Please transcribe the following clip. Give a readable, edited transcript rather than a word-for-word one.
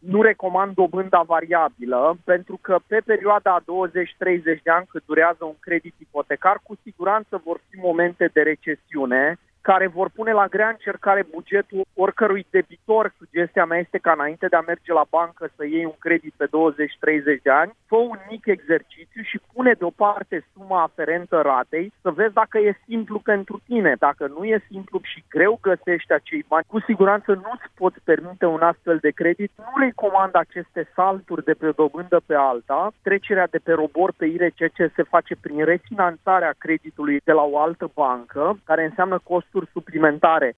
nu recomand dobânda variabilă, pentru că pe perioada a 20-30 de ani cât durează un credit ipotecar, cu siguranță vor fi momente de recesiune care vor pune la grea încercare bugetul oricărui debitor. Sugestia mea este ca înainte de a merge la bancă să iei un credit pe 20-30 de ani, fă un mic exercițiu și pune deoparte suma aferentă ratei să vezi dacă e simplu pentru tine. Dacă nu e simplu și greu găsești acei bani, cu siguranță nu-ți poți permite un astfel de credit. Nu recomand aceste salturi de pe o dobândă pe alta. Trecerea de pe ROBOR pe IRCC se face prin refinanțarea creditului de la o altă bancă, care înseamnă costuri suplimentare